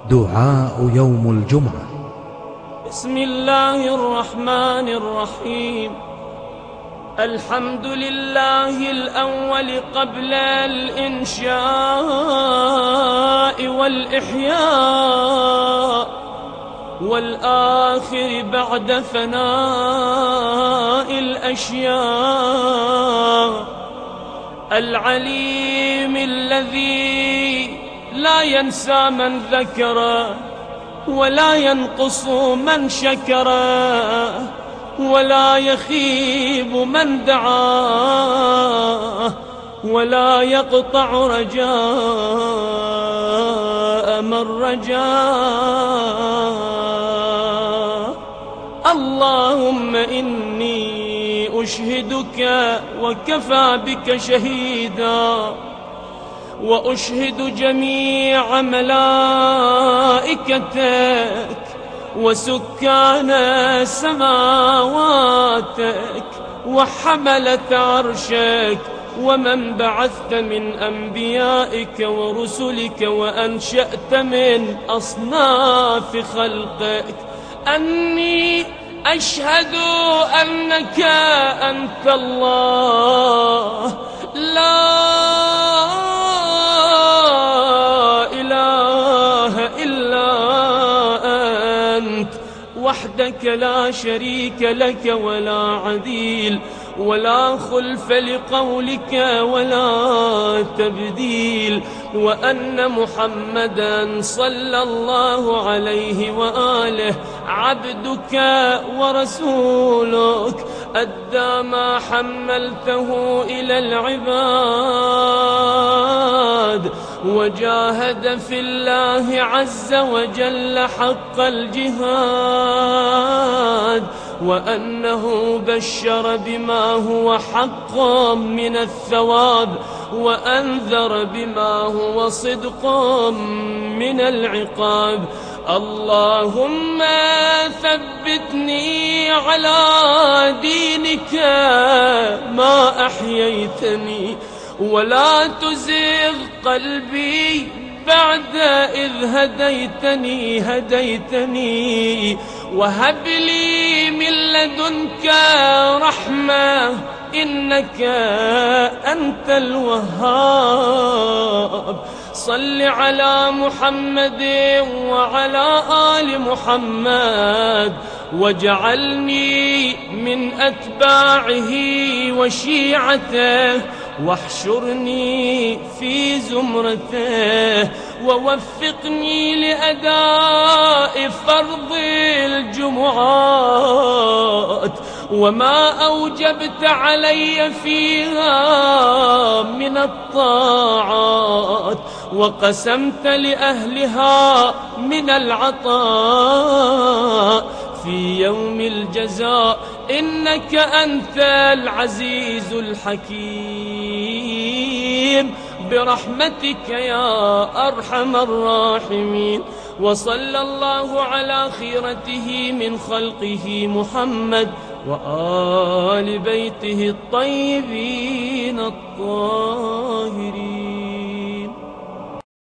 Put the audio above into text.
دعاء يوم الجمعة. بسم الله الرحمن الرحيم. الحمد لله الأول قبل الإنشاء والإحياء، والآخر بعد فناء الأشياء، العليم الذي لا ينسى من ذكره ولا ينقص من شكره ولا يخيب من دعاه ولا يقطع رجاء من رجاه. اللهم إني أشهدك وكفى بك شهيدا، وأشهد جميع ملائكتك وسكان سماواتك وحملة عرشك ومن بعثت من أنبيائك ورسلك وأنشأت من أصناف خلقك، أني أشهد أنك أنت الله لا إله إلا أنت، وحدك لا شريك لك ولا عديل ولا خلف لقولك ولا تبديل، وأن محمدا صلى الله عليه وآله عبدك ورسولك، أدى ما حملته إلى العباد وجاهد في الله عز وجل حق الجهاد، وأنه بشر بما هو حق من الثواب وأنذر بما هو صدق من العقاب. اللهم ثبتني على دينك ما أحييتني، ولا تزغ قلبي بعد إذ هديتني، وهب لي من لدنك رحمة إنك أنت الوهاب. صل على محمد وعلى آل محمد، واجعلني من أتباعه وشيعته، واحشرني في زمرته، ووفقني لأداء فرض الجمعات وما أوجبت علي فيها من الطاعات، وقسمت لأهلها من العطاء في يوم الجزاء، إنك أنت العزيز الحكيم برحمتك يا أرحم الراحمين. وصلى الله على خيرته من خلقه محمد وآل بيته الطيبين الطاهرين.